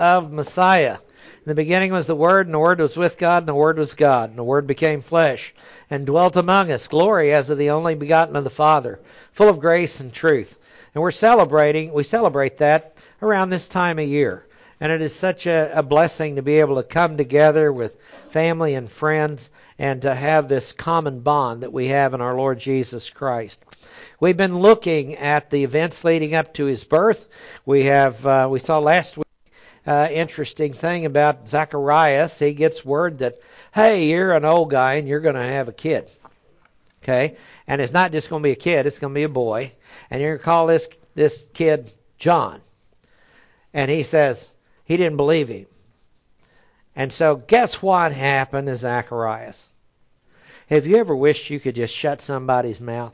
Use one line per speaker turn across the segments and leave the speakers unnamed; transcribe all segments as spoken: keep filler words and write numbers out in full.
of Messiah. In the beginning was the Word, and the Word was with God, and the Word was God. And the Word became flesh and dwelt among us, glory as of the only begotten of the Father, full of grace and truth. And we're celebrating, we celebrate that around this time of year. And it is such a, a blessing to be able to come together with family and friends and to have this common bond that we have in our Lord Jesus Christ. We've been looking at the events leading up to his birth. We have uh, we saw last week uh, interesting thing about Zacharias. He gets word that, hey, you're an old guy and you're going to have a kid. Okay? And it's not just going to be a kid, it's going to be a boy. And you're going to call this this kid John. And he says he didn't believe him. And so guess what happened to Zacharias? Have you ever wished you could just shut somebody's mouth?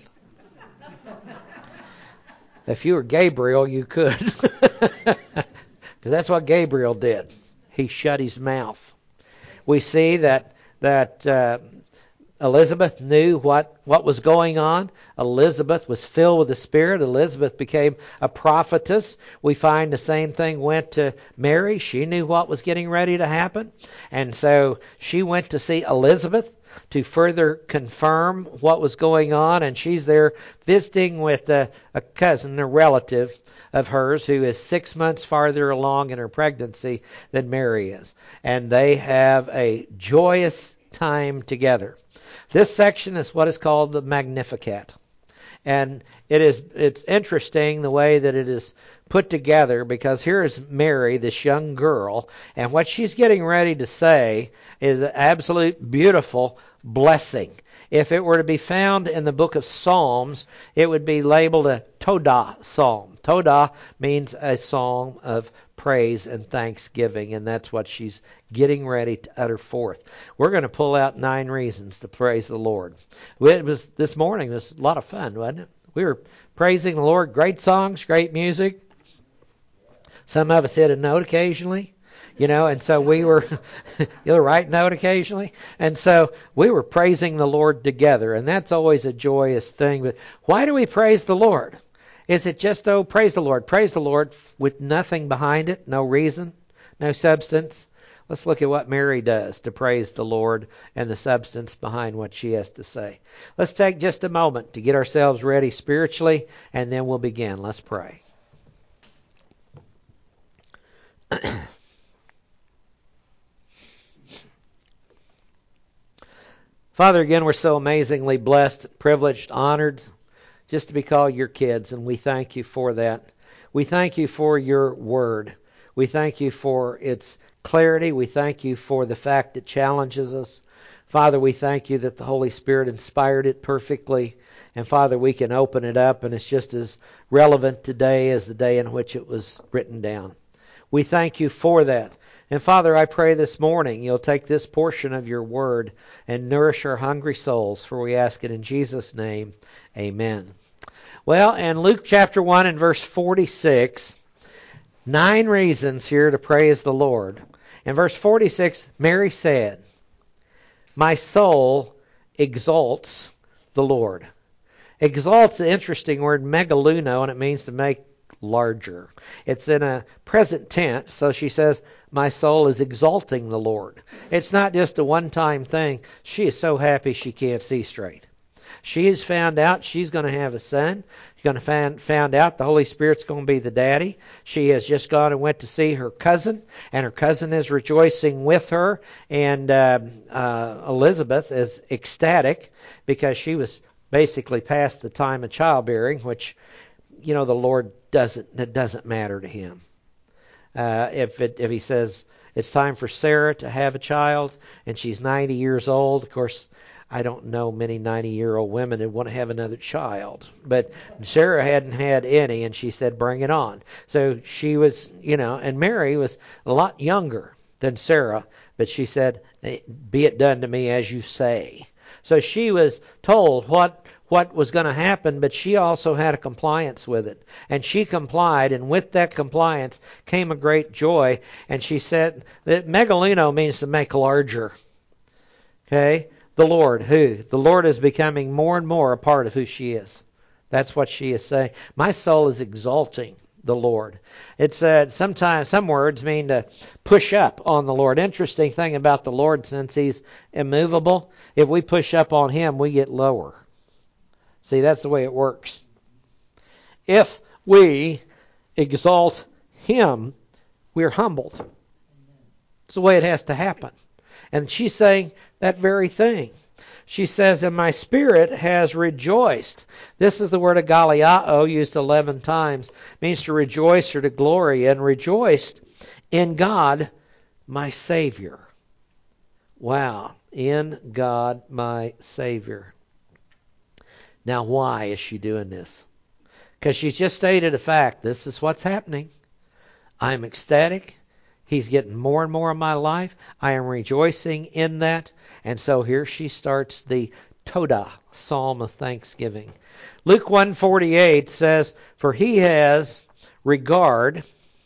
If you were Gabriel, you could. Because that's what Gabriel did. He shut his mouth. We see that that uh, Elizabeth knew what, what was going on. Elizabeth was filled with the Spirit. Elizabeth became a prophetess. We find the same thing went to Mary. She knew what was getting ready to happen. And so she went to see Elizabeth to further confirm what was going on. And she's there visiting with a, a cousin, a relative of hers, who is six months farther along in her pregnancy than Mary is. And they have a joyous time together. This section is what is called the Magnificat. And it is it's interesting the way that it is put together, because here is Mary, this young girl, and what she's getting ready to say is an absolute beautiful blessing. If it were to be found in the book of Psalms, it would be labeled a Todah psalm. Todah means a psalm of praise and thanksgiving, and that's what she's getting ready to utter forth. We're going to pull out nine reasons to praise the Lord. It was this morning. It was a lot of fun, wasn't it? We were praising the Lord. Great songs, great music. Some of us hit a note occasionally, you know, and so we were the right note occasionally, and so we were praising the Lord together, and that's always a joyous thing. But why do we praise the Lord? Is it just, oh, praise the Lord, praise the Lord with nothing behind it, no reason, no substance? Let's look at what Mary does to praise the Lord and the substance behind what she has to say. Let's take just a moment to get ourselves ready spiritually, and then we'll begin. Let's pray. Father, again, we're so amazingly blessed, privileged, honored just to be called your kids, and we thank you for that. We thank you for your word. We thank you for its clarity. We thank you for the fact it challenges us. Father, we thank you that the Holy Spirit inspired it perfectly. And Father, we can open it up, and it's just as relevant today as the day in which it was written down. We thank you for that. And Father, I pray this morning you'll take this portion of your word and nourish our hungry souls, for we ask it in Jesus' name. Amen. Well, in Luke chapter one and verse forty-six, nine reasons here to praise the Lord. In verse forty-six, Mary said, "My soul exalts the Lord." Exalt's an interesting word, megaluno, and it means to make larger. It's in a present tense, so she says, my soul is exalting the Lord. It's not just a one-time thing. She is so happy she can't see straight. She has found out she's going to have a son. She's going to find found out the Holy Spirit's going to be the daddy. She has just gone and went to see her cousin, and her cousin is rejoicing with her. And uh, uh, Elizabeth is ecstatic because she was basically past the time of childbearing, which, you know, the Lord doesn't, that doesn't matter to him. Uh, if it, if he says it's time for Sarah to have a child and she's ninety years old, of course, I don't know many ninety-year-old women that want to have another child. But Sarah hadn't had any, and she said, bring it on. So she was, you know, and Mary was a lot younger than Sarah, but she said, be it done to me as you say. So she was told what what was going to happen, but she also had a compliance with it. And she complied, and with that compliance came a great joy. And she said that megaluno means to make larger. Okay? The Lord, who? The Lord is becoming more and more a part of who she is. That's what she is saying. My soul is exalting the Lord. It's uh, sometimes some words mean to push up on the Lord. Interesting thing about the Lord, since He's immovable, if we push up on Him, we get lower. See, that's the way it works. If we exalt Him, we're humbled. It's the way it has to happen. And she's saying that very thing. She says, and my spirit has rejoiced. This is the word agaliao, used eleven times. It means to rejoice or to glory, and rejoiced in God, my Savior. Wow. In God, my Savior. Now, why is she doing this? Because she's just stated a fact. This is what's happening. I'm ecstatic. He's getting more and more of my life. I am rejoicing in that. And so here she starts the Todah, Psalm of Thanksgiving. Luke one forty-eight says, for he has regard,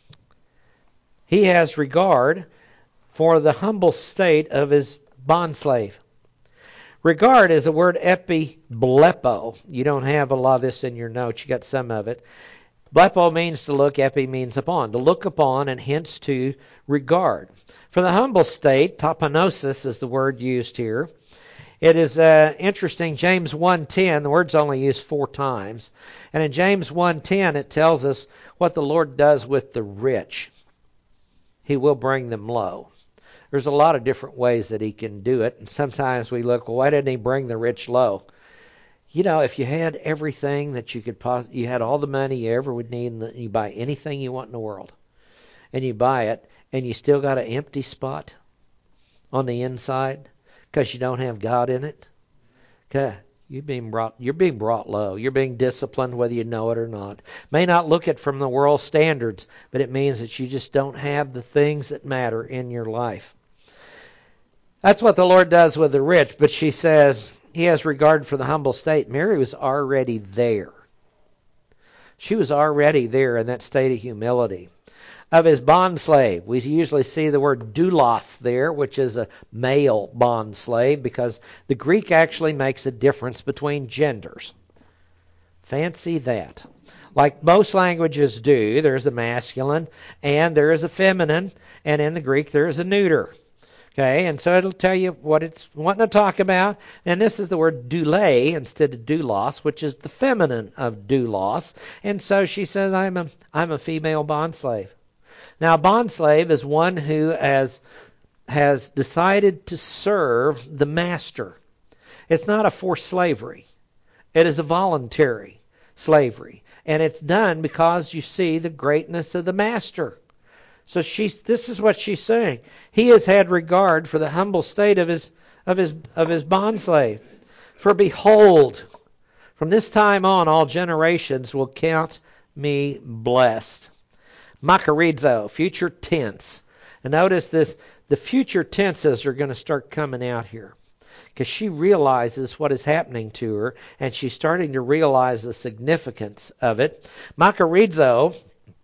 he has regard for the humble state of his bondslave. Regard is the word epiblepo. You don't have a lot of this in your notes. You got some of it. Blepo means to look, epi means upon. To look upon, and hence to regard. For the humble state, tapanosis is the word used here. It is uh, interesting, James one ten, the word's only used four times. And in James one ten, it tells us what the Lord does with the rich. He will bring them low. There's a lot of different ways that He can do it. And sometimes we look, well, why didn't He bring the rich low? You know, if you had everything that you could possibly, you had all the money you ever would need, and you buy anything you want in the world, and you buy it, and you still got an empty spot on the inside because you don't have God in it, okay, you're being brought, you're being brought low. You're being disciplined whether you know it or not. May not look it from the world standards, but it means that you just don't have the things that matter in your life. That's what the Lord does with the rich, but she says, He has regard for the humble state. Mary was already there. She was already there in that state of humility. Of his bondslave, we usually see the word doulos there, which is a male bondslave, because the Greek actually makes a difference between genders. Fancy that. Like most languages do, there's a masculine and there is a feminine, and in the Greek there is a neuter. Okay, and so it'll tell you what it's wanting to talk about. And this is the word doulé instead of doulos, which is the feminine of doulos. And so she says, I'm a I'm a female bondslave. Now, a bondslave is one who has has decided to serve the master. It's not a forced slavery. It is a voluntary slavery. And it's done because you see the greatness of the master. So she's, this is what she's saying. He has had regard for the humble state of his of his of his bondslave. For behold, from this time on, all generations will count me blessed. Makarizo, future tense. And notice this: the future tenses are going to start coming out here, because she realizes what is happening to her, and she's starting to realize the significance of it. Makarizo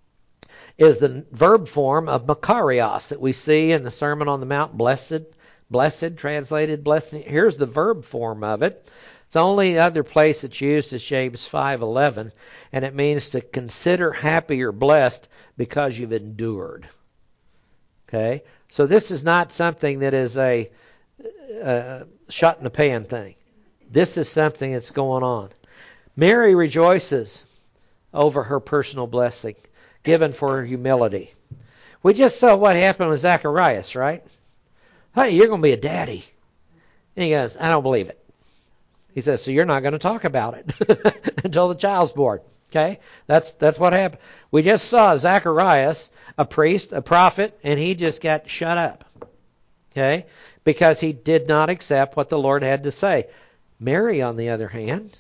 is the verb form of makarios that we see in the Sermon on the Mount, blessed, blessed, translated blessed. Here's the verb form of it. It's the only other place it's used is James five eleven, and it means to consider happy or blessed because you've endured. Okay? So this is not something that is a, a shot in the pan thing. This is something that's going on. Mary rejoices over her personal blessing given for her humility. We just saw what happened with Zacharias, right? Hey, you're going to be a daddy. And he goes, I don't believe it. He says, so you're not going to talk about it until the child's born. Okay? That's that's what happened. We just saw Zacharias, a priest, a prophet, and he just got shut up. Okay? Because he did not accept what the Lord had to say. Mary, on the other hand,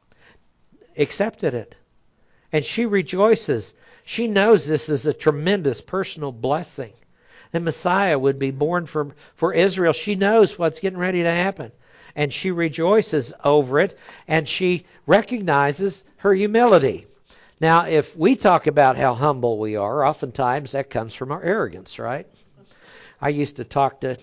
accepted it. And she rejoices. She knows this is a tremendous personal blessing. And Messiah would be born for, for Israel. She knows what's getting ready to happen. And she rejoices over it. And she recognizes her humility. Now, if we talk about how humble we are, oftentimes that comes from our arrogance, right? I used to talk to...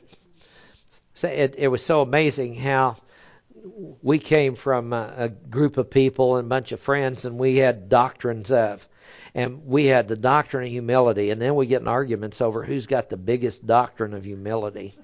It, it was so amazing how we came from a, a group of people and a bunch of friends, and we had doctrines of. And we had the doctrine of humility, and then we get in arguments over who's got the biggest doctrine of humility.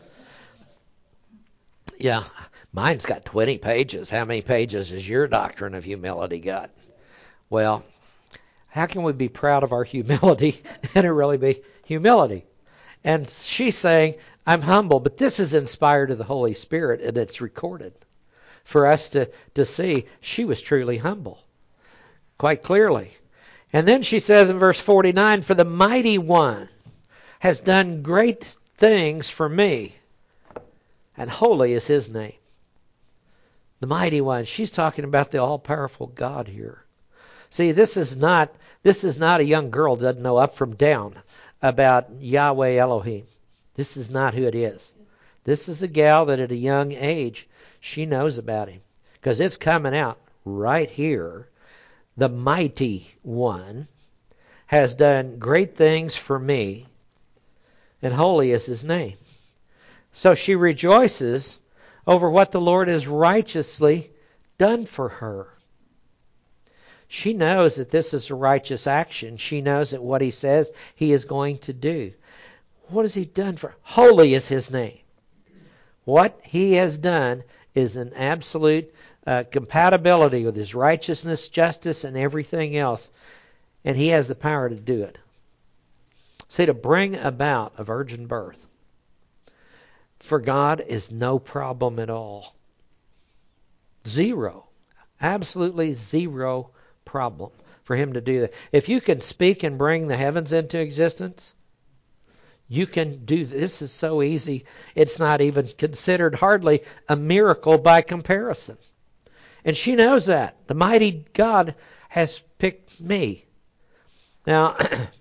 Yeah, mine's got twenty pages. How many pages has your doctrine of humility got? Well, how can we be proud of our humility and it really be humility? And she's saying, I'm humble, but this is inspired of the Holy Spirit, and it's recorded for us to, to see she was truly humble, quite clearly. And then she says in verse forty-nine, for the mighty one has done great things for me, and holy is his name. The mighty one. She's talking about the all-powerful God here. See, this is not this is not a young girl that doesn't know up from down about Yahweh Elohim. This is not who it is. This is a gal that at a young age, she knows about him. Because it's coming out right here. The mighty one has done great things for me, and holy is his name. So she rejoices over what the Lord has righteously done for her. She knows that this is a righteous action. She knows that what he says he is going to do. What has he done for her? Holy is his name. What he has done is an absolute uh, compatibility with his righteousness, justice, and everything else. And he has the power to do it. See, to bring about a virgin birth for God is no problem at all. Zero. Absolutely zero problem for him to do that. If you can speak and bring the heavens into existence, you can do this. This is so easy. It's not even considered hardly a miracle by comparison. And she knows that. The mighty God has picked me. Now,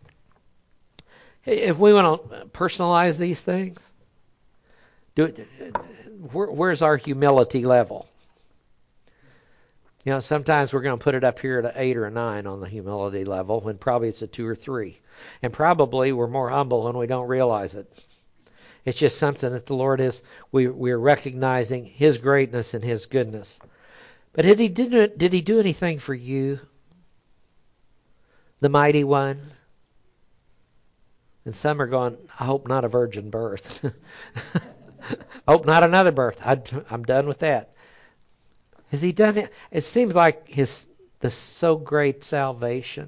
if we want to personalize these things, do it, where, where's our humility level? You know, sometimes we're going to put it up here at an eight or a nine on the humility level, when probably it's a two or three. And probably we're more humble when we don't realize it. It's just something that the Lord is, we, we're recognizing his greatness and his goodness. But did he, did, did he do anything for you? The mighty one? And some are going, I hope not a virgin birth. I hope not another birth. I, I'm done with that. Has he done it? It seems like his the so great salvation,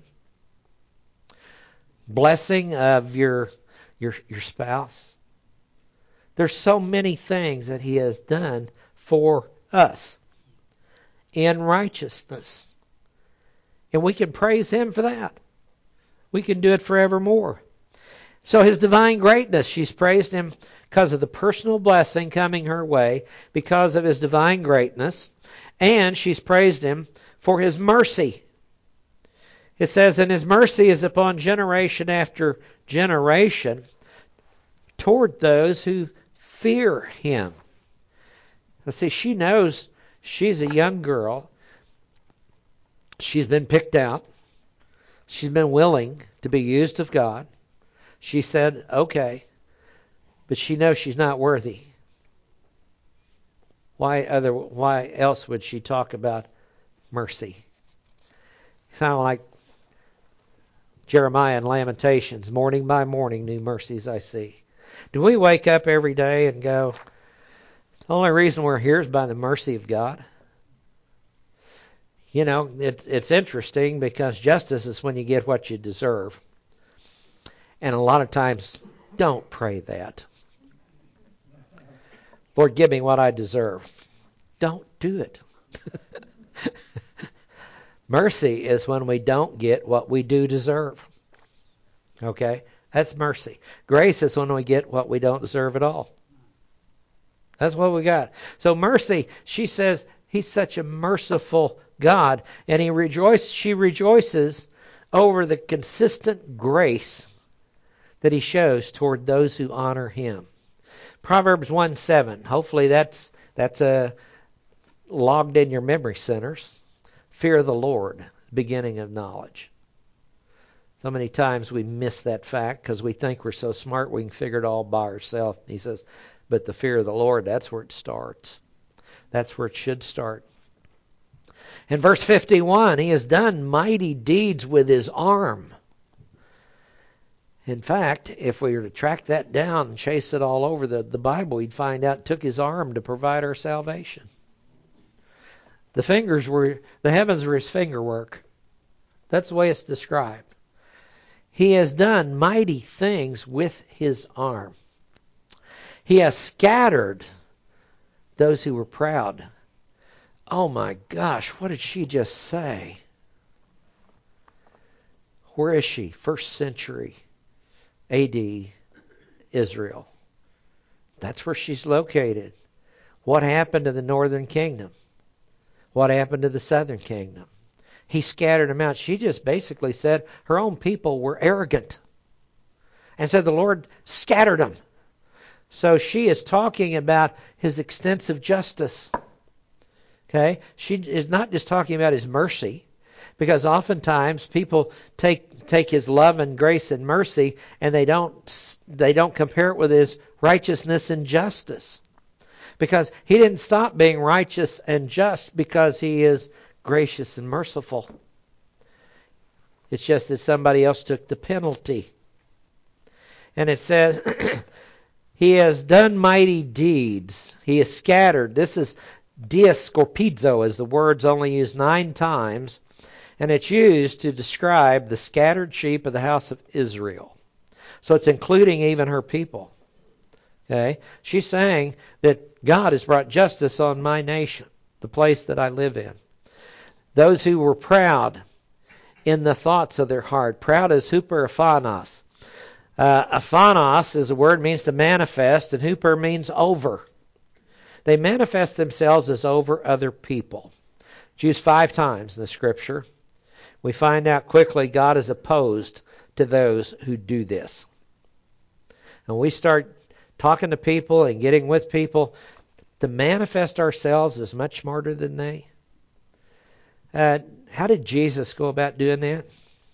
blessing of your your your spouse. There's so many things that he has done for us in righteousness, and we can praise him for that. We can do it forevermore. So his divine greatness, she's praised him because of the personal blessing coming her way, because of his divine greatness. And she's praised him for his mercy. It says, and his mercy is upon generation after generation toward those who fear him. Let's see, she knows she's a young girl. She's been picked out. She's been willing to be used of God. She said, okay, but she knows she's not worthy. Why other? Why else would she talk about mercy? Sound like Jeremiah in Lamentations, morning by morning, new mercies I see. Do we wake up every day and go, the only reason we're here is by the mercy of God? You know, it, it's interesting because justice is when you get what you deserve. And a lot of times, don't pray that. Lord, give me what I deserve. Don't do it. Mercy is when we don't get what we do deserve. Okay? That's mercy. Grace is when we get what we don't deserve at all. That's what we got. So mercy, she says, he's such a merciful God. And he rejoices, she rejoices over the consistent grace that he shows toward those who honor him. Proverbs one seven. Hopefully that's that's uh, logged in your memory centers. Fear of the Lord, beginning of knowledge. So many times we miss that fact because we think we're so smart we can figure it all by ourselves. He says, but the fear of the Lord, that's where it starts. That's where it should start. In verse fifty-one, he has done mighty deeds with his arm. In fact, if we were to track that down and chase it all over the, the Bible, we'd find out it took his arm to provide our salvation. The fingers were, the heavens were his finger work. That's the way it's described. He has done mighty things with his arm. He has scattered those who were proud. Oh my gosh, what did she just say? Where is she? First century A D Israel. That's where she's located. What happened to the northern kingdom? What happened to the southern kingdom? He scattered them out. She just basically said her own people were arrogant. And so the Lord scattered them. So she is talking about his extensive justice. Okay? She is not just talking about his mercy. Because oftentimes people take take his love and grace and mercy and they don't they don't compare it with his righteousness and justice. Because he didn't stop being righteous and just because he is gracious and merciful. It's just that somebody else took the penalty. And it says, he has done mighty deeds. He has scattered. This is diascorpizo, as the word's only used nine times. And it's used to describe the scattered sheep of the house of Israel. So it's including even her people. Okay? She's saying that God has brought justice on my nation, the place that I live in. Those who were proud in the thoughts of their heart. Proud as huper aphanos. Uh, aphanos is a word means to manifest, and huper means over. They manifest themselves as over other people. It's used five times in the Scripture. We find out quickly God is opposed to those who do this. And we start talking to people and getting with people to manifest ourselves as much smarter than they. Uh, how did Jesus go about doing that?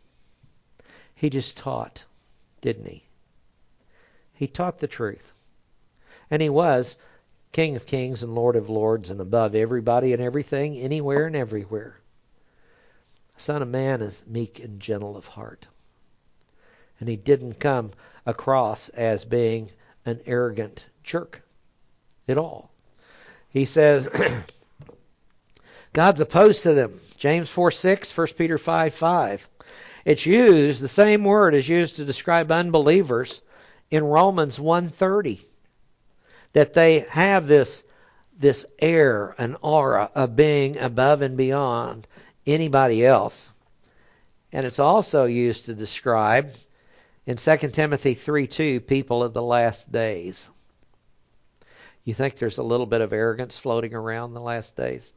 He just taught, didn't he? He taught the truth. And he was King of Kings and Lord of Lords and above everybody and everything, anywhere and everywhere. The Son of Man is meek and gentle of heart. And he didn't come across as being an arrogant jerk at all. He says, God's opposed to them. James four six, First Peter five five. It's used, the same word is used to describe unbelievers in Romans one thirty. That they have this, this air, an aura of being above and beyond anybody else. And it's also used to describe, in Second Timothy three two, people of the last days. You think there's a little bit of arrogance floating around the last days?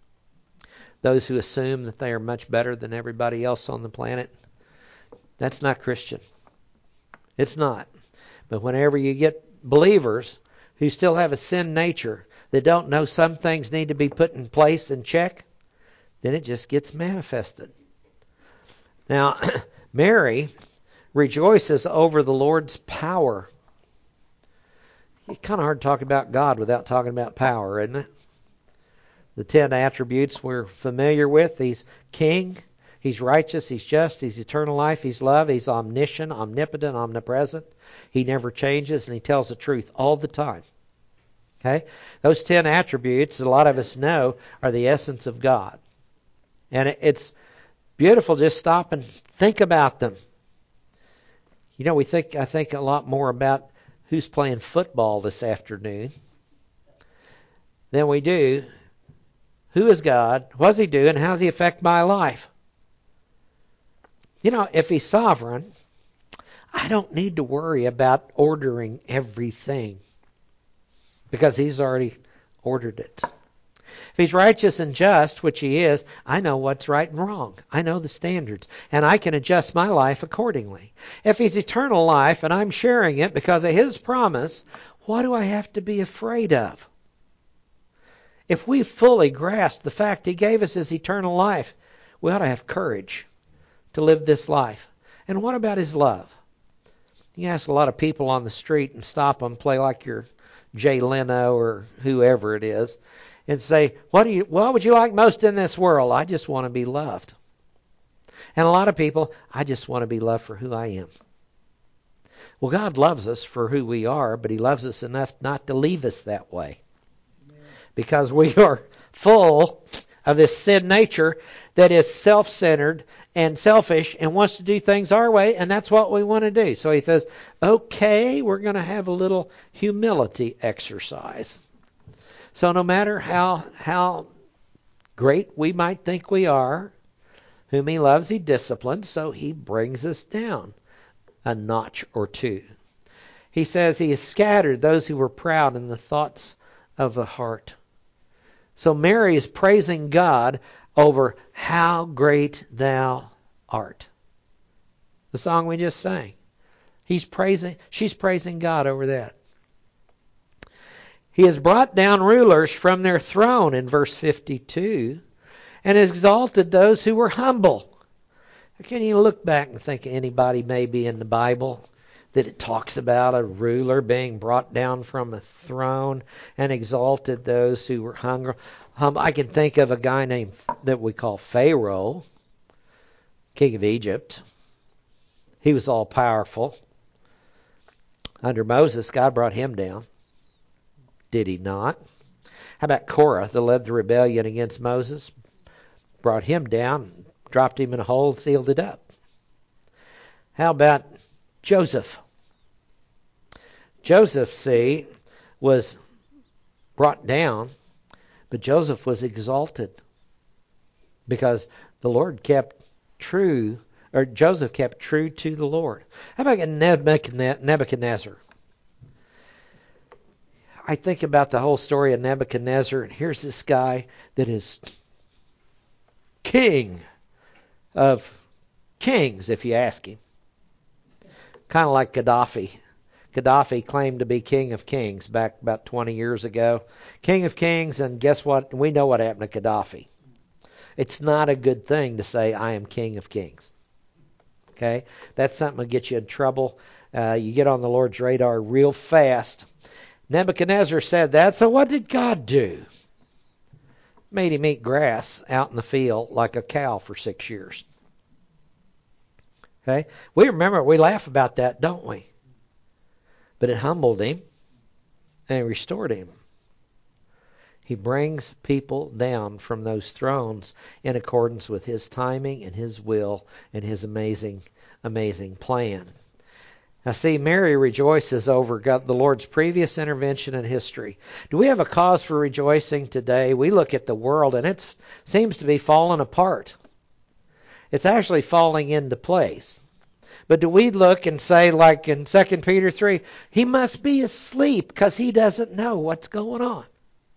Those who assume that they are much better than everybody else on the planet? That's not Christian. It's not. But whenever you get believers who still have a sin nature, that don't know some things need to be put in place and check, then it just gets manifested. Now, Mary rejoices over the Lord's power. It's kind of hard to talk about God without talking about power, isn't it? The ten attributes we're familiar with. He's king, he's righteous, he's just, he's eternal life, he's love, he's omniscient, omnipotent, omnipresent. He never changes and he tells the truth all the time. Okay? Those ten attributes, a lot of us know, are the essence of God. And it's beautiful. Just stop and think about them. You know, we think I think a lot more about who's playing football this afternoon than we do who is God, what's he doing, how does he affect my life? You know, if he's sovereign, I don't need to worry about ordering everything because he's already ordered it. If he's righteous and just, which he is, I know what's right and wrong. I know the standards, and I can adjust my life accordingly. If he's eternal life and I'm sharing it because of his promise, what do I have to be afraid of? If we fully grasp the fact he gave us his eternal life, we ought to have courage to live this life. And what about his love? You ask a lot of people on the street and stop them, play like you're Jay Leno or whoever it is, and say, what do you, what would you like most in this world? I just want to be loved. And a lot of people, I just want to be loved for who I am. Well, God loves us for who we are, but He loves us enough not to leave us that way. Amen. Because we are full of this sin nature that is self-centered and selfish and wants to do things our way, and that's what we want to do. So He says, okay, we're going to have a little humility exercise. So no matter how how great we might think we are, whom He loves, He disciplines, so He brings us down a notch or two. He says He has scattered those who were proud in the thoughts of the heart. So Mary is praising God over how great Thou art. The song we just sang. He's praising, she's praising God over that. He has brought down rulers from their throne in verse fifty-two and exalted those who were humble. Can you look back and think of anybody maybe in the Bible that it talks about a ruler being brought down from a throne and exalted those who were hungry? Um, I can think of a guy named that we call Pharaoh, king of Egypt. He was all powerful. Under Moses, God brought him down. Did He not? How about Korah, that led the rebellion against Moses? Brought him down, dropped him in a hole, sealed it up. How about Joseph? Joseph, see, was brought down, but Joseph was exalted because the Lord kept true, or Joseph kept true to the Lord. How about Nebuchadnezzar? I think about the whole story of Nebuchadnezzar, and here's this guy that is king of kings, if you ask him. Kind of like Gaddafi. Gaddafi claimed to be king of kings back about twenty years ago. King of kings, and guess what? We know what happened to Gaddafi. It's not a good thing to say, I am king of kings. Okay? That's something that gets you in trouble. Uh, you get on the Lord's radar real fast. Nebuchadnezzar said that, so what did God do? Made him eat grass out in the field like a cow for six years. Okay? We remember, we laugh about that, don't we? But it humbled him and it restored him. He brings people down from those thrones in accordance with His timing and His will and His amazing, amazing plan. Now see, Mary rejoices over God, the Lord's previous intervention in history. Do we have a cause for rejoicing today? We look at the world and it seems to be falling apart. It's actually falling into place. But do we look and say, like in Second Peter three, he must be asleep because he doesn't know what's going on?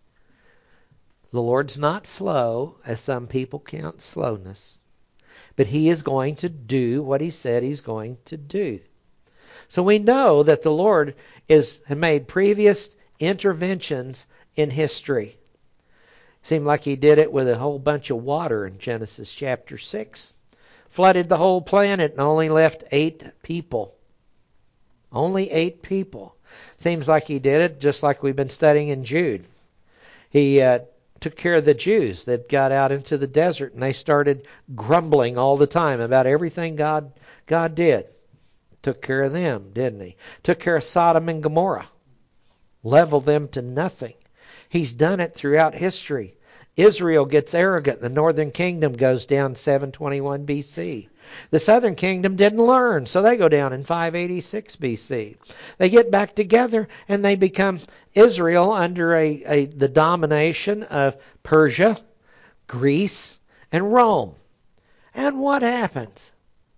The Lord's not slow, as some people count slowness. But He is going to do what He said He's going to do. So we know that the Lord is had made previous interventions in history. Seemed like He did it with a whole bunch of water in Genesis chapter six. Flooded the whole planet and only left eight people. Only eight people. Seems like He did it just like we've been studying in Jude. He uh, took care of the Jews that got out into the desert and they started grumbling all the time about everything God God did. Took care of them, didn't He? Took care of Sodom and Gomorrah. Leveled them to nothing. He's done it throughout history. Israel gets arrogant. The northern kingdom goes down seven twenty-one B C. The southern kingdom didn't learn, so they go down in five eighty-six B C. They get back together and they become Israel under a, a the domination of Persia, Greece, and Rome. And what happens?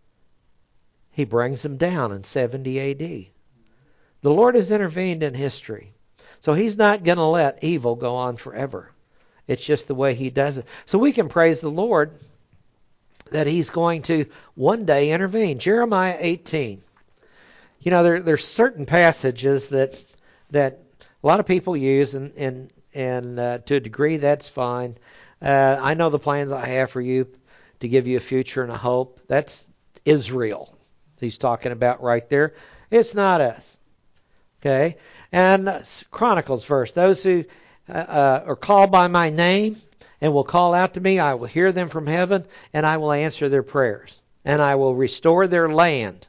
He brings them down in seventy A D. The Lord has intervened in history. So He's not going to let evil go on forever. It's just the way He does it. So we can praise the Lord that He's going to one day intervene. Jeremiah eighteen. You know, there there's certain passages that that a lot of people use, and and and uh, to a degree that's fine. Uh, I know the plans I have for you to give you a future and a hope. That's Israel. He's talking about right there. It's not us. Okay? And Chronicles verse, those who uh, uh, or call by my name and will call out to me, I will hear them from heaven, and I will answer their prayers. And I will restore their land.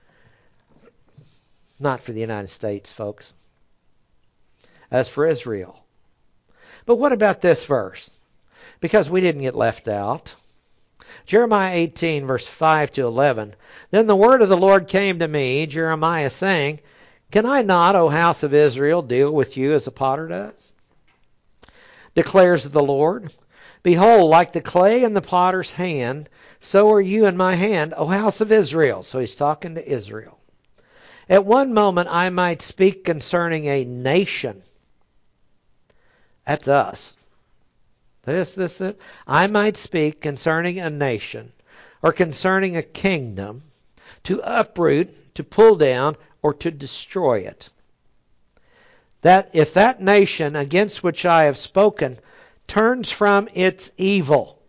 Not for the United States, folks. That's for Israel. But what about this verse? Because we didn't get left out. Jeremiah eighteen, verse five to eleven. Then the word of the Lord came to me, Jeremiah, saying, Can I not, O house of Israel, deal with you as a potter does? Declares the Lord. Behold, like the clay in the potter's hand, so are you in my hand, O house of Israel. So he's talking to Israel. At one moment I might speak concerning a nation. That's us. This, this, this. I might speak concerning a nation or concerning a kingdom to uproot, to pull down, or to destroy it. That if that nation against which I have spoken turns from its evil,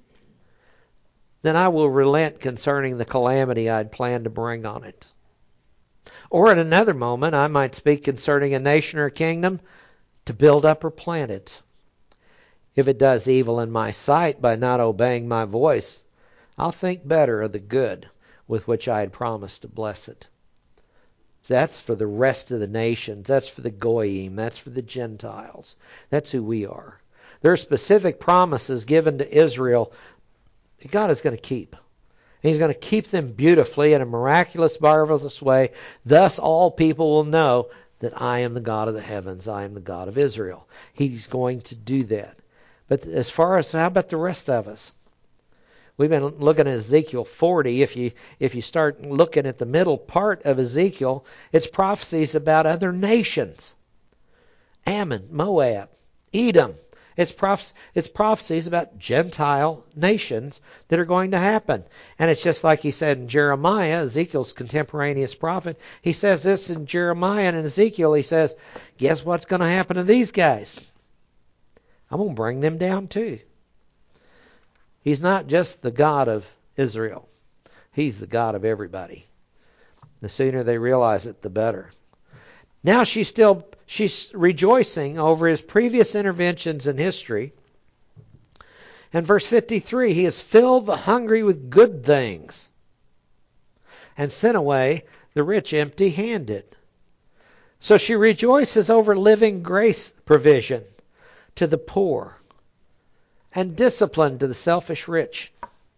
then I will relent concerning the calamity I'd planned to bring on it. Or at another moment I might speak concerning a nation or a kingdom to build up or plant it. If it does evil in my sight by not obeying my voice, I'll think better of the good with which I had promised to bless it. So that's for the rest of the nations. That's for the Goyim. That's for the Gentiles. That's who we are. There are specific promises given to Israel that God is going to keep. And He's going to keep them beautifully in a miraculous, marvelous way. Thus all people will know that I am the God of the heavens. I am the God of Israel. He's going to do that. But as far as, how about the rest of us? We've been looking at Ezekiel forty. If you if you start looking at the middle part of Ezekiel, it's prophecies about other nations. Ammon, Moab, Edom. It's, proph- it's prophecies about Gentile nations that are going to happen. And it's just like he said in Jeremiah, Ezekiel's contemporaneous prophet. He says this in Jeremiah and in Ezekiel. He says, guess what's going to happen to these guys? I'm going to bring them down too. He's not just the God of Israel. He's the God of everybody. The sooner they realize it, the better. Now she's still she's rejoicing over his previous interventions in history. And verse fifty-three, he has filled the hungry with good things and sent away the rich empty-handed. So she rejoices over living grace provision to the poor and discipline to the selfish rich.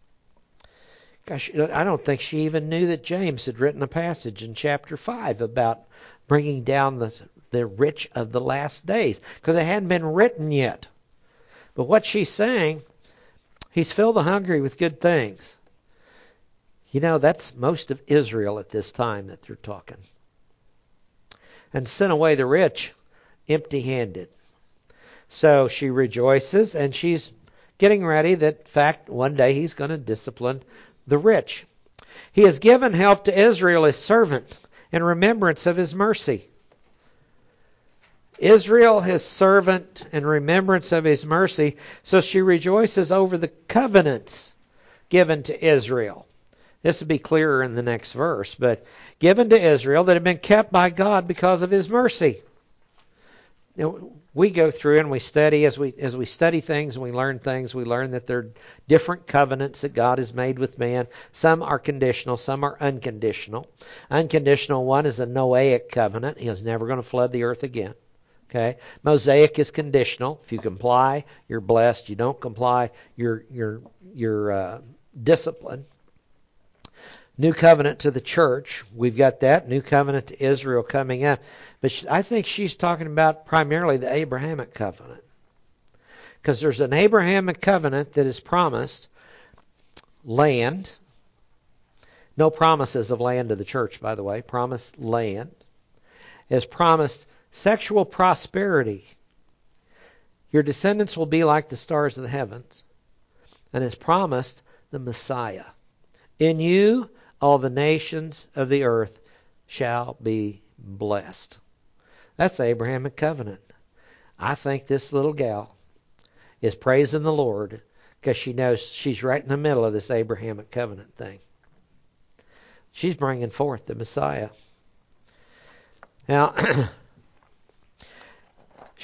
Gosh, I don't think she even knew that James had written a passage in chapter five about bringing down the, the rich of the last days, because it hadn't been written yet. But what she's saying, he's filled the hungry with good things. You know, that's most of Israel at this time that they're talking. And sent away the rich empty-handed. So she rejoices, and she's getting ready that, in fact, one day he's going to discipline the rich. He has given help to Israel, his servant, in remembrance of his mercy. Israel, his servant, in remembrance of his mercy. So she rejoices over the covenants given to Israel. This will be clearer in the next verse, but given to Israel that have been kept by God because of his mercy. You know, we go through and we study as we as we study things and we learn things. We learn that there are different covenants that God has made with man. Some are conditional, some are unconditional. Unconditional one is a Noahic covenant. He was never going to flood the earth again. Okay, Mosaic is conditional. If you comply, you're blessed. You don't comply, you're you're you're uh, disciplined. New covenant to the church. We've got that. New covenant to Israel coming up. But she, I think she's talking about primarily the Abrahamic covenant. Because there's an Abrahamic covenant that is promised land. No promises of land to the church, by the way. Promised land. Is promised sexual prosperity. Your descendants will be like the stars of the heavens. And is promised the Messiah. In you, all the nations of the earth shall be blessed. That's the Abrahamic covenant. I think this little gal is praising the Lord because she knows she's right in the middle of this Abrahamic covenant thing. She's bringing forth the Messiah. Now,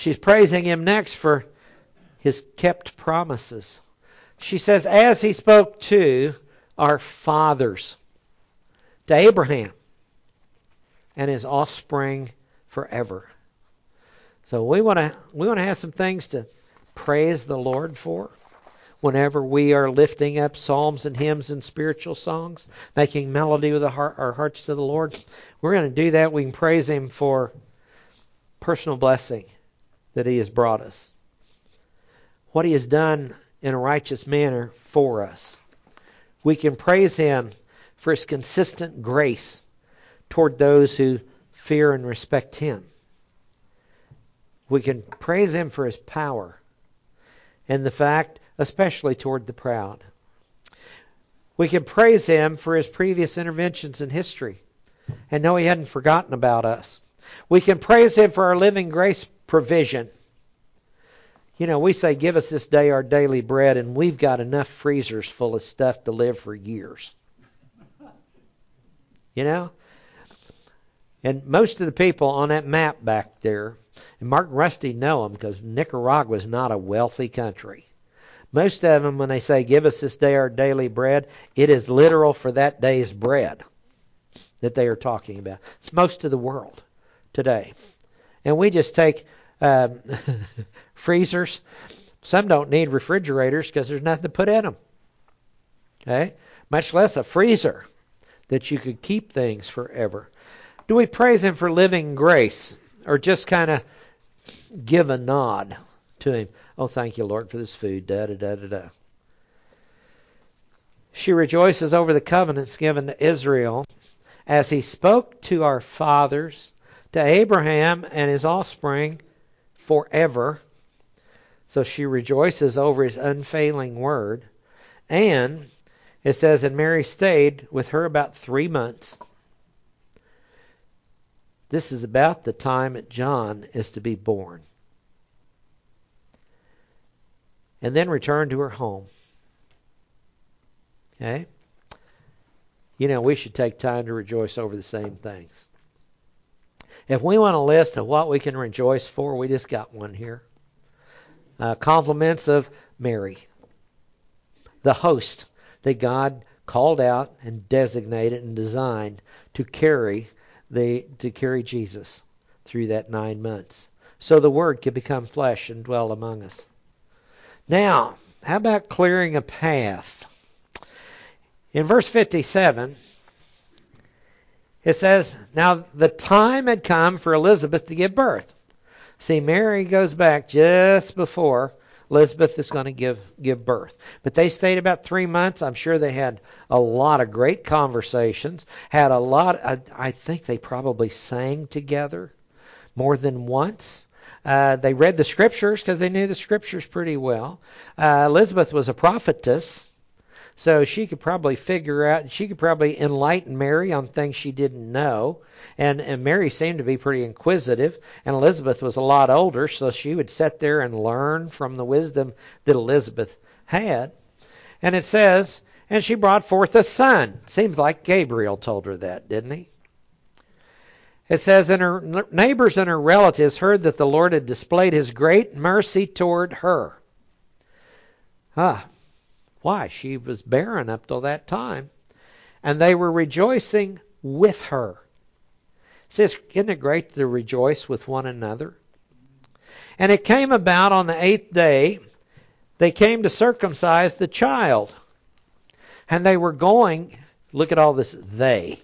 She's praising him next for his kept promises. She says, as he spoke to our fathers, to Abraham and his offspring forever. So we want to we want to have some things to praise the Lord for whenever we are lifting up psalms and hymns and spiritual songs, making melody with our hearts to the Lord. We're going to do that. We can praise him for personal blessing that he has brought us, what he has done in a righteous manner for us. We can praise him for his consistent grace toward those who fear and respect him. We can praise him for his power and the fact, especially toward the proud. We can praise him for his previous interventions in history and know he hadn't forgotten about us. We can praise him for our living grace provision. You know, we say, give us this day our daily bread, and we've got enough freezers full of stuff to live for years. You know? And most of the people on that map back there, and Mark and Rusty know them because Nicaragua is not a wealthy country. Most of them, when they say, give us this day our daily bread, it is literal for that day's bread that they are talking about. It's most of the world today. And we just take um, freezers. Some don't need refrigerators because there's nothing to put in them. Okay? Much less a freezer that you could keep things forever. Do we praise him for living grace or just kind of give a nod to him? Oh, thank you, Lord, for this food. Da, da, da, da, da. She rejoices over the covenants given to Israel as he spoke to our fathers, to Abraham and his offspring forever. So she rejoices over his unfailing word. And it says, and Mary stayed with her about three months. This is about the time that John is to be born. And then returned to her home. Okay? You know, we should take time to rejoice over the same things. If we want a list of what we can rejoice for, we just got one here. Uh, compliments of Mary, the host that God called out and designated and designed to carry the to carry Jesus through that nine months, so the Word could become flesh and dwell among us. Now, how about clearing a path? In verse fifty-seven, it says, now the time had come for Elizabeth to give birth. See, Mary goes back just before Elizabeth is going to give, give birth. But they stayed about three months. I'm sure they had a lot of great conversations. Had a lot, I, I think they probably sang together more than once. Uh, they read the scriptures because they knew the scriptures pretty well. Uh, Elizabeth was a prophetess. So she could probably figure out, she could probably enlighten Mary on things she didn't know. And, and Mary seemed to be pretty inquisitive. And Elizabeth was a lot older, so she would sit there and learn from the wisdom that Elizabeth had. And it says, and she brought forth a son. Seems like Gabriel told her that, didn't he? It says, and her neighbors and her relatives heard that the Lord had displayed his great mercy toward her. Ah. Why? She was barren up till that time. And they were rejoicing with her. It says, isn't it great to rejoice with one another? And it came about on the eighth day, they came to circumcise the child. And they were going, look at all this, they.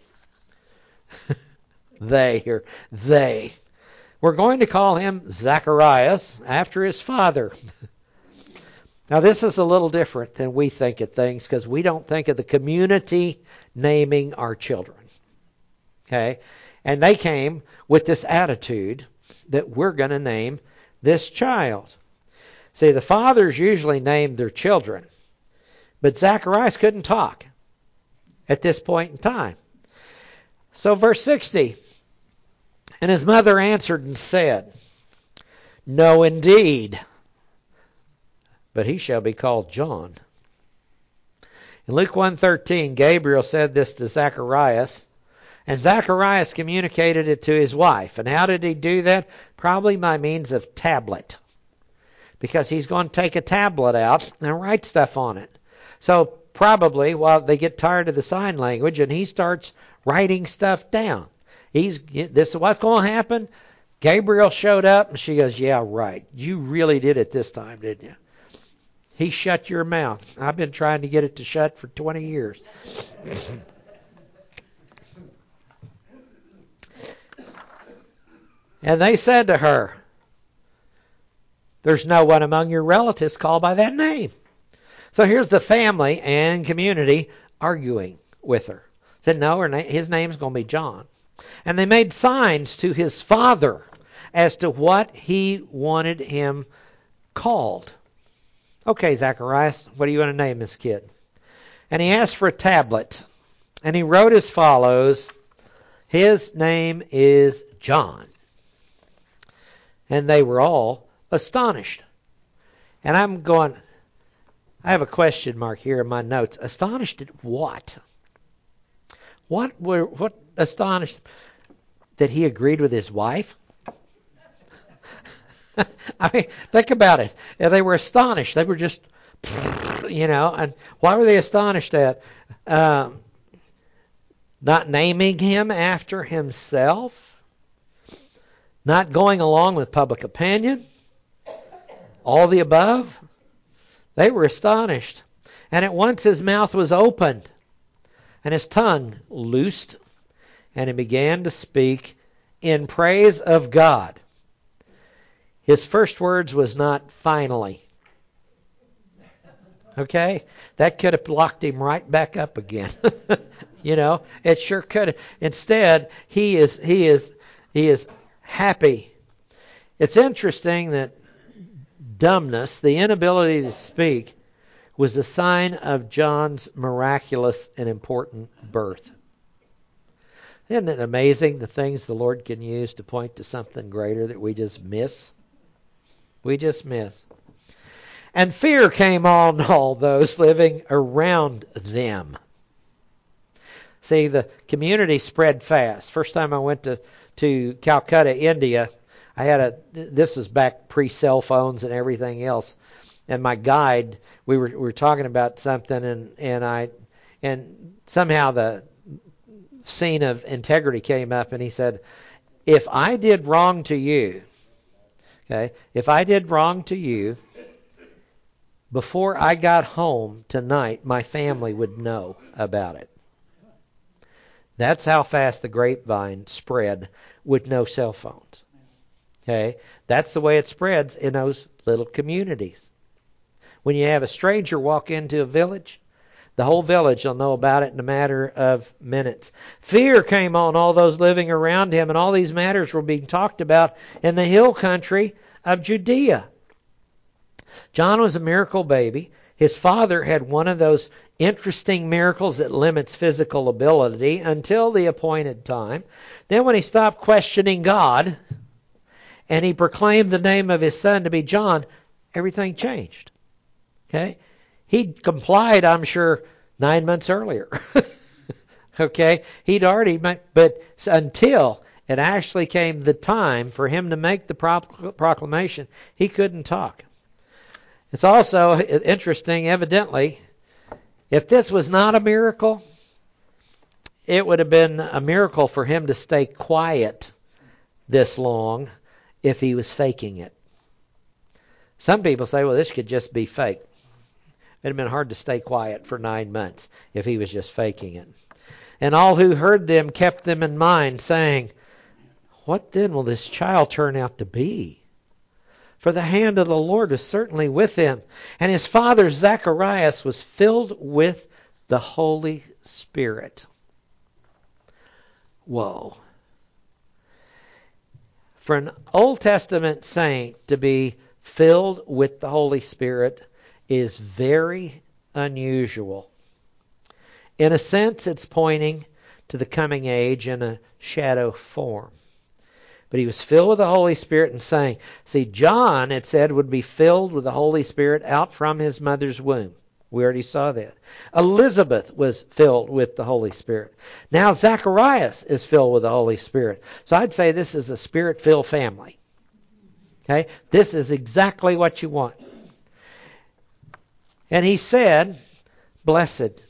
they here, they. We're going to call him Zacharias after his father. Now, this is a little different than we think of things because we don't think of the community naming our children. Okay? And they came with this attitude that we're going to name this child. See, the fathers usually named their children, but Zacharias couldn't talk at this point in time. So, verse sixty, and his mother answered and said, no, indeed, but he shall be called John. In Luke one thirteen, Gabriel said this to Zacharias And Zacharias communicated it to his wife. And how did he do that? Probably by means of tablet. Because he's going to take a tablet out and write stuff on it. So probably while they get tired of the sign language and he starts writing stuff down. He's this is what's going to happen. Gabriel showed up and she goes, yeah, right. You really did it this time, didn't you? He shut your mouth. I've been trying to get it to shut for twenty years. And they said to her, there's no one among your relatives called by that name. So here's the family and community arguing with her. Said, no, her na- his name's going to be John. And they made signs to his father as to what he wanted him called. Okay, Zacharias, what do you want to name this kid? And he asked for a tablet. And he wrote as follows, his name is John. And they were all astonished. And I'm going, I have a question mark here in my notes. Astonished at what? What were what astonished that he agreed with his wife? I mean, think about it. They were astonished. They were just, you know, and why were they astonished at? Um, not naming him after himself? Not going along with public opinion? All the above? They were astonished. And at once his mouth was opened, and his tongue loosed, and he began to speak in praise of God. His first words was not finally. Okay? That could have locked him right back up again. You know, it sure could have. Instead, he is he is he is happy. It's interesting that dumbness, the inability to speak, was the sign of John's miraculous and important birth. Isn't it amazing the things the Lord can use to point to something greater that we just miss? We just miss. And fear came on all those living around them. See, the community spread fast. First time I went to, to Calcutta, India, I had a, this was back pre-cell phones and everything else. And my guide, we were we were talking about something, and, and I and somehow the scene of integrity came up, and he said, if I did wrong to you, okay, if I did wrong to you, before I got home tonight, my family would know about it. That's how fast the grapevine spread with no cell phones. Okay, that's the way it spreads in those little communities. When you have a stranger walk into a village, the whole village will know about it in a matter of minutes. Fear came on all those living around him, and all these matters were being talked about in the hill country of Judea. John was a miracle baby. His father had one of those interesting miracles that limits physical ability until the appointed time. Then when he stopped questioning God and he proclaimed the name of his son to be John, everything changed. Okay? He'd complied, I'm sure, nine months earlier. Okay? He'd already, but until it actually came the time for him to make the proclamation, he couldn't talk. It's also interesting, evidently, if this was not a miracle, it would have been a miracle for him to stay quiet this long if he was faking it. Some people say, well, this could just be fake. It would have been hard to stay quiet for nine months if he was just faking it. And all who heard them kept them in mind, saying, what then will this child turn out to be? For the hand of the Lord is certainly with him. And his father Zacharias was filled with the Holy Spirit. Whoa. For an Old Testament saint to be filled with the Holy Spirit is very unusual. In a sense, it's pointing to the coming age in a shadow form. But he was filled with the Holy Spirit and saying, see, John, it said, would be filled with the Holy Spirit out from his mother's womb. We already saw that. Elizabeth was filled with the Holy Spirit. Now Zacharias is filled with the Holy Spirit. So I'd say this is a Spirit-filled family. Okay? This is exactly what you want. And he said, blessed.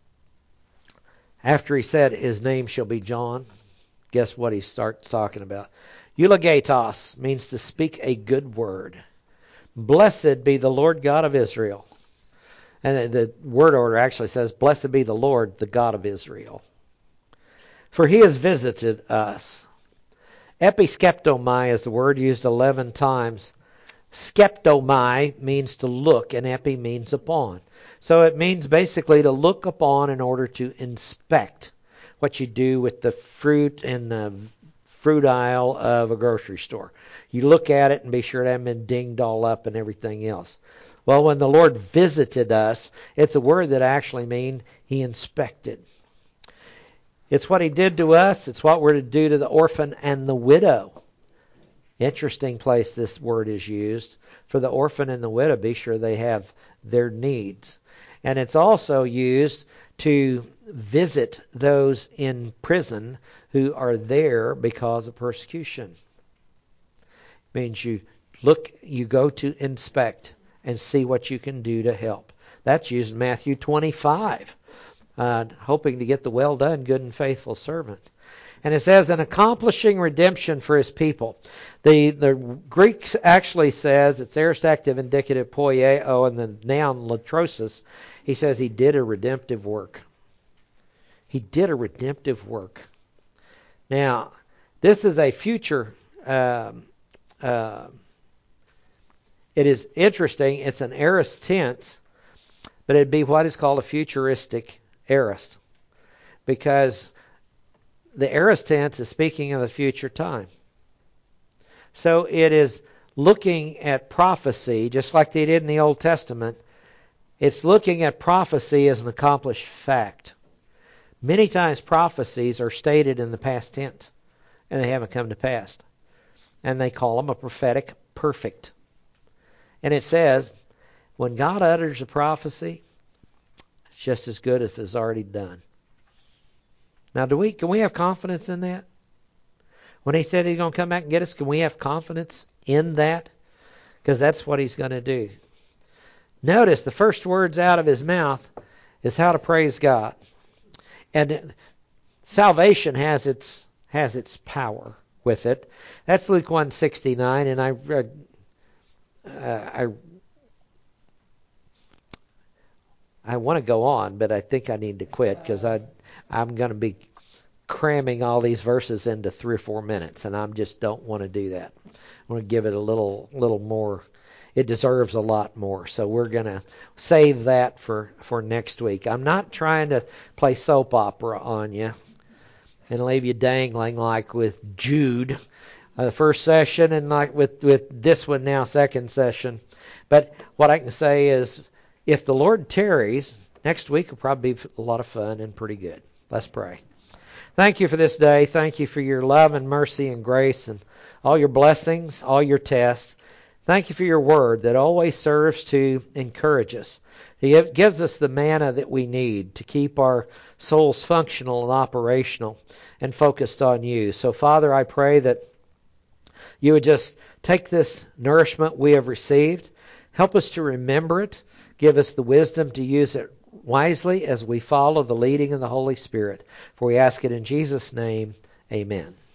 After he said his name shall be John, guess what he starts talking about? Eulogetos means to speak a good word. Blessed be the Lord God of Israel. And the word order actually says, blessed be the Lord, the God of Israel. For he has visited us. Episkeptomai is the word used eleven times. Skeptomai means to look, and epi means upon. So it means basically to look upon in order to inspect, what you do with the fruit in the fruit aisle of a grocery store. You look at it and be sure it hasn't been dinged all up and everything else. Well, when the Lord visited us, it's a word that actually means he inspected. It's what he did to us. It's what we're to do to the orphan and the widow. Interesting place this word is used. For the orphan and the widow, be sure they have their needs. And it's also used to visit those in prison who are there because of persecution. It means you look, you go to inspect and see what you can do to help. That's used in Matthew twenty-five, uh, hoping to get the well done, good and faithful servant. And it says, in accomplishing redemption for his people. The the Greek actually says, it's aorist active indicative poieo, and the noun latrosis. He says he did a redemptive work. He did a redemptive work. Now, this is a future... Um, uh, it is interesting. It's an aorist tense, but it'd be what is called a futuristic aorist. Because the aorist tense is speaking of the future time. So it is looking at prophecy, just like they did in the Old Testament. It's looking at prophecy as an accomplished fact. Many times prophecies are stated in the past tense, and they haven't come to pass. And they call them a prophetic perfect. And it says, when God utters a prophecy, it's just as good as it's already done. Now, do we can we have confidence in that? When he said he's going to come back and get us, can we have confidence in that? Because that's what he's going to do. Notice the first words out of his mouth is how to praise God. And salvation has its has its power with it. That's Luke one sixty-nine, and I read, uh, I I want to go on, but I think I need to quit because I I'm going to be cramming all these verses into three or four minutes, and I just don't want to do that. I want to give it a little little more. It deserves a lot more. So we're going to save that for, for next week. I'm not trying to play soap opera on you and leave you dangling like with Jude, uh, the first session, and like with, with this one now, second session. But what I can say is, if the Lord tarries, next week will probably be a lot of fun and pretty good. Let's pray. Thank you for this day. Thank you for your love and mercy and grace and all your blessings, all your tests. Thank you for your word that always serves to encourage us. It gives us the manna that we need to keep our souls functional and operational and focused on you. So, Father, I pray that you would just take this nourishment we have received, help us to remember it, give us the wisdom to use it wisely as we follow the leading of the Holy Spirit. For we ask it in Jesus' name, amen.